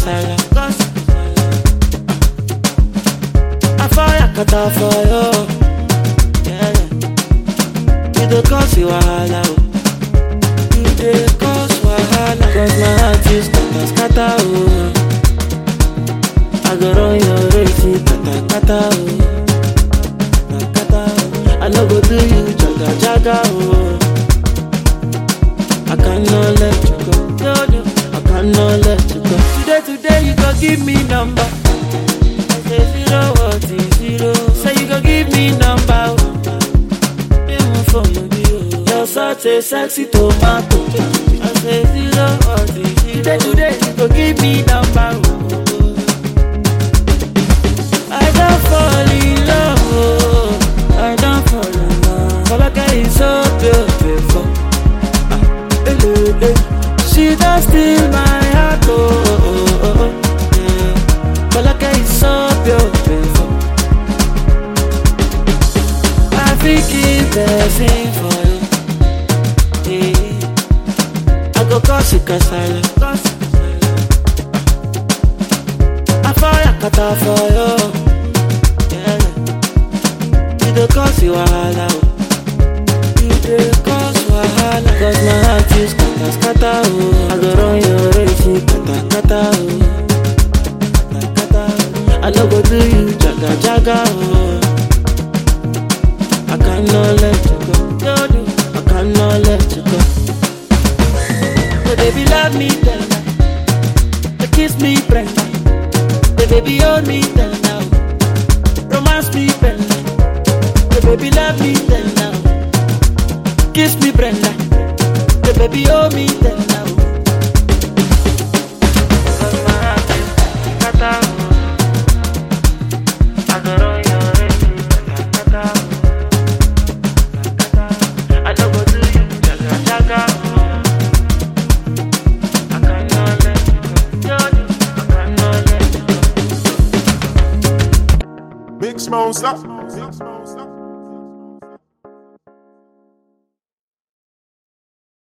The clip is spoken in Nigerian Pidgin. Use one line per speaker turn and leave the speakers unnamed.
kasala. I fire kata for you. Yeah, yeah. You don't cause you wahala. You don't cause wahala. Cause my heart is scatter, oh. I go run your race, kata, oh. I no go do you jaga, oh. I cannot let you go, no, I cannot let you go. Today you go give me number. I say 0 what is 0. Say you go give me number. Even for you, you're such a sexy tomato. I say 0 what is 0. Today you go give me number. I don't fall in love, oh. I don't fall in love. All I get is so beautiful. She does steal my heart, oh. Yeah. All I get is so beautiful. I think it's blessing for you. Yeah. I go cause you kasala. I fire kata for you. You cause you wahala, you dey cause wahala. Cause my heart is scatter, oh. I go run your race, kata, oh. I no go do you jaga, oh. I cannot let you go, no, I cannot let you go. So baby love me tender, kiss me Brenda, the baby hold me tender, romance me Brenda. The baby love me then now. Kiss me Brenda. The baby hold me then now. Cause my heart is kata. I go run your race, kata. I don't go do you jaga. I cannot let you go. I cannot let you go.
Big Smoke, stop.